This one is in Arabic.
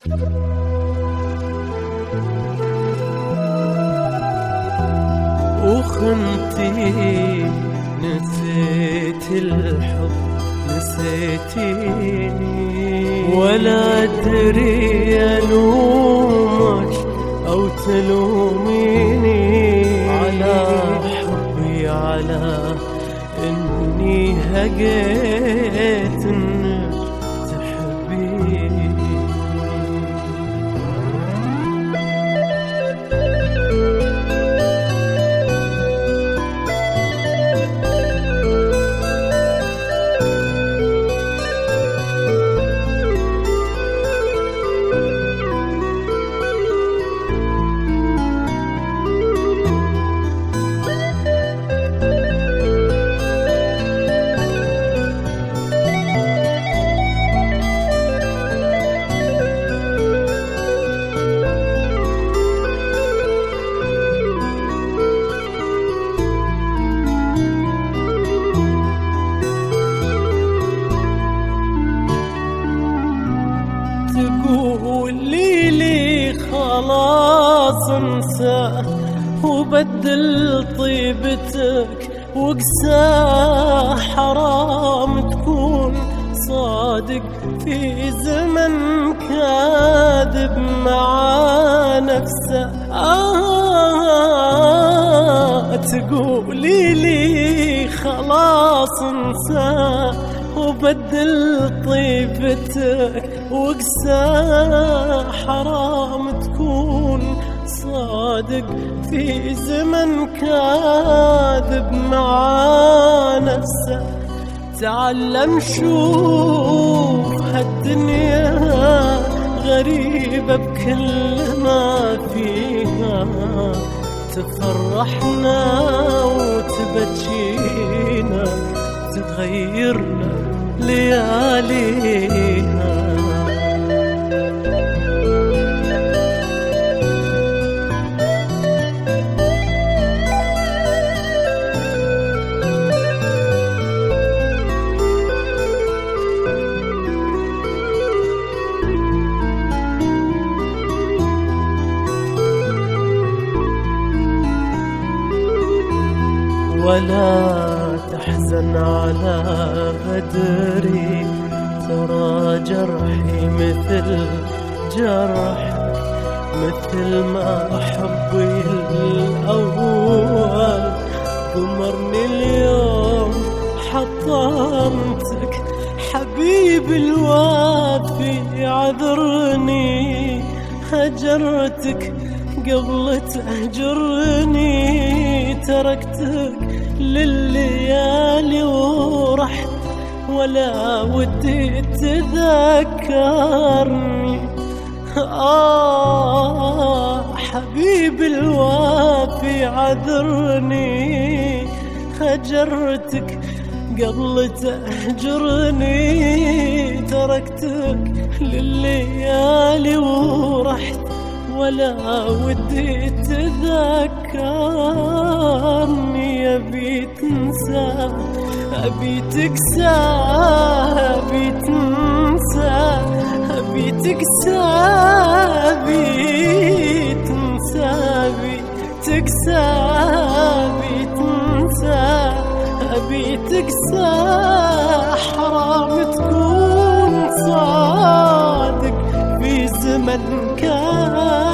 وخنتي نسيت الحب نسيتيني، ولا أدري ألومك أو تلوميني على حبي، على إني هقيت إنك تحبيني. تقولي لي خلاص انسى وبدل طيبتك وقساه، حرام تكون صادق في زمن كاذب مع نفسه. تقولي لي خلاص انسى وبدل طيبتك وقساه، حرام تكون صادق في زمن كاذب مع نفسه. تعلم شوف هالدنيا غريبة بكل ما فيها، تفرحنا وتبجينا، تغيرنا لياليها. ولا تحزن على غدري، ترى جرحي مثل جرحك، مثل ما حبي الأول غمرني اليوم حطمتك. حبيبي الوافي عذرني، هجرتك قبل تهجرني، تركتك لليالي ورحت ولا ودي تذكرني. حبيبي الوافي عذرني، هجرتك قبل تهجرني، تركتك لليالي ورحت ولا ودي تذكرني. أبي تنسى، أبي تكسى، أبي تنسى، أبي تكسى، أبي تنسى، أبي تكسى، أبي تنسى، أبي تكسى. حرام تكون صادق في زمن كان